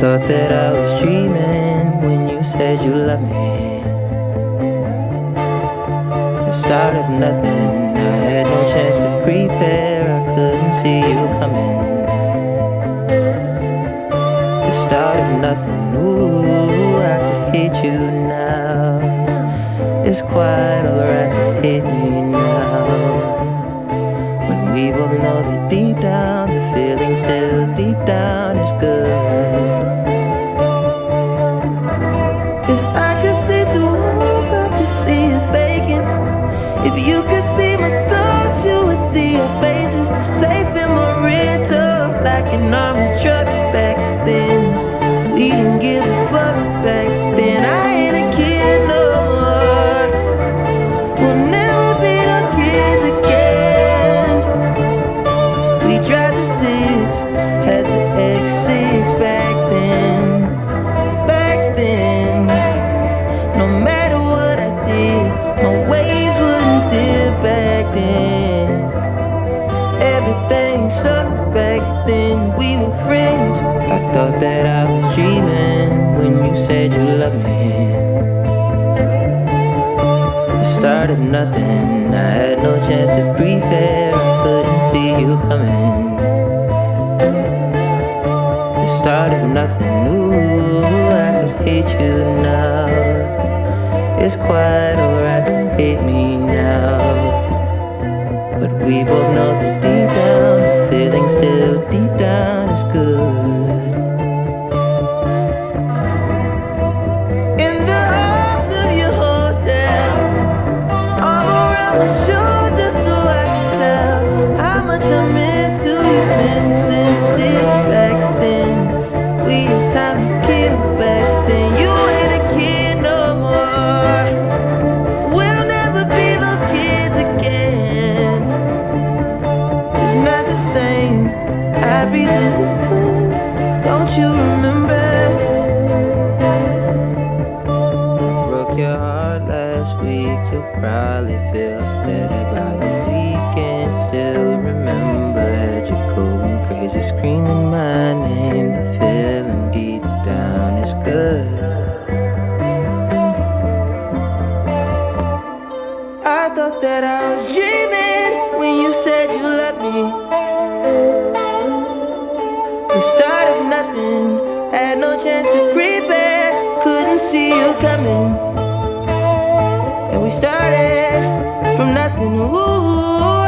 thought that I was dreaming when you said you loved me. The start of nothing, I had no chance to prepare, I couldn't see you coming. The start of nothing, ooh, I could hate you now. It's quite alright to hate me now, when we both know that deep down the feeling still deep down is good. If I could see through walls, I could see you faking. If you could see my thoughts, you would see our faces. Safe in my rental, like an army truck. Back then, we didn't give a fuck. Back then, I ain't a kid no more. We'll never be those kids again. We drive the six, had the X6 back then. Back then, no matter what I did, my waves wouldn't dip back then. Everything sucked back then, we were friends. I thought that I was dreaming when you said you loved me. The start of nothing, I had no chance to prepare, I couldn't see you coming. The start of nothing, ooh, I could hate you now. It's quite alright to hate me now, but we both know that deep down the feeling still deep down is good. In the halls of your hotel, arm around my shoulder so I can tell how much I meant to you, meant to sincere back then. We had time to kill back then. You ain't a kid no more. We'll never be those kids again. It's not the same. Everything's cool. Don't you remember? I broke your heart last week. You'll probably feel better by the weekend. Still remember, had you going crazy, screaming my name. The feeling deep down is good. I thought that I was dreaming when you said you loved me. The start of nothing, had no chance to prepare, couldn't see you coming. And we started from nothing, ooh.